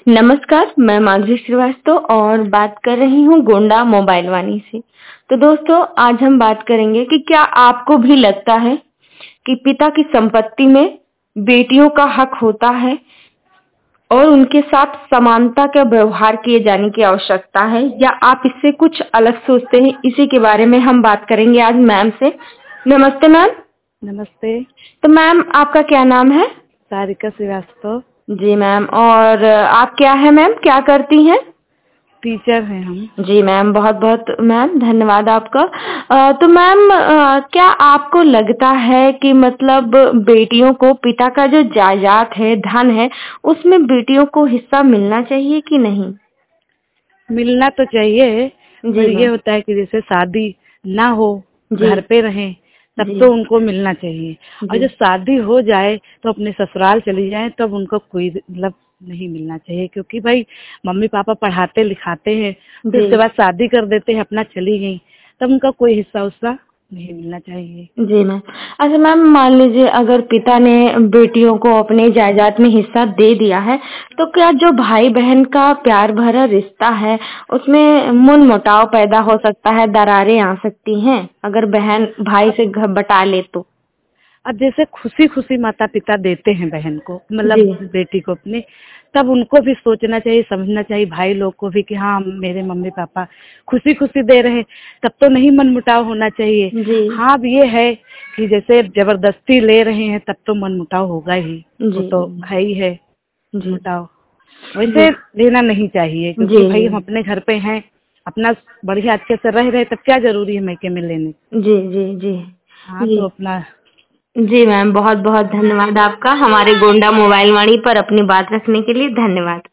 नमस्कार, मैं माधुरी श्रीवास्तव और बात कर रही हूँ गोंडा मोबाइल वाणी से। तो दोस्तों, आज हम बात करेंगे कि क्या आपको भी लगता है कि पिता की संपत्ति में बेटियों का हक होता है और उनके साथ समानता का व्यवहार किए जाने की आवश्यकता है, या आप इससे कुछ अलग सोचते हैं? इसी के बारे में हम बात करेंगे आज मैम से। नमस्ते मैम। नमस्ते। तो मैम, आपका क्या नाम है? सारिका श्रीवास्तव। जी मैम, और आप क्या है मैम, क्या करती हैं? टीचर हैं हम। जी मैम, बहुत बहुत मैम धन्यवाद आपका। तो मैम, क्या आपको लगता है कि मतलब बेटियों को पिता का जो जायदाद है, धन है, उसमें बेटियों को हिस्सा मिलना चाहिए कि नहीं? मिलना तो चाहिए, जी पर ये मैम। होता है कि जैसे शादी ना हो, जी घर पे रहें, तब जी तो उनको मिलना चाहिए। और जी जब शादी हो जाए तो अपने ससुराल चली जाए, तब उनको कोई मतलब नहीं मिलना चाहिए, क्योंकि भाई मम्मी पापा पढ़ाते लिखाते हैं, फिर जी उसके बाद शादी कर देते हैं, अपना चली गई, तब उनका कोई हिस्सा उसका नहीं मिलना चाहिए। जी मैम। अच्छा मैम, मान लीजिए अगर पिता ने बेटियों को अपने जायदाद में हिस्सा दे दिया है, तो क्या जो भाई बहन का प्यार भरा रिश्ता है, उसमें मनमुटाव पैदा हो सकता है, दरारें आ सकती हैं, अगर बहन भाई से घर बटा ले तो? अब जैसे खुशी खुशी माता पिता देते हैं बहन को, मतलब जी बेटी को अपने, तब उनको भी सोचना चाहिए, समझना चाहिए भाई लोग को भी कि हाँ मेरे मम्मी पापा खुशी खुशी दे रहे हैं, तब तो नहीं मनमुटाव होना चाहिए। जी हाँ, अब ये है कि जैसे जबरदस्ती ले रहे हैं, तब तो मनमुटाव होगा ही, वो जी तो है ही है जी मनमुटाव। जी वैसे लेना नहीं चाहिए, जी क्योंकि भाई हम अपने घर पे हैं, अपना बढ़िया अच्छे से रह रहे, तब क्या जरूरी है मैके में लेने। जी जी जी हाँ, जी तो अपना जी मैम, बहुत बहुत धन्यवाद आपका हमारे गोंडा मोबाइल वाणी पर अपनी बात रखने के लिए। धन्यवाद।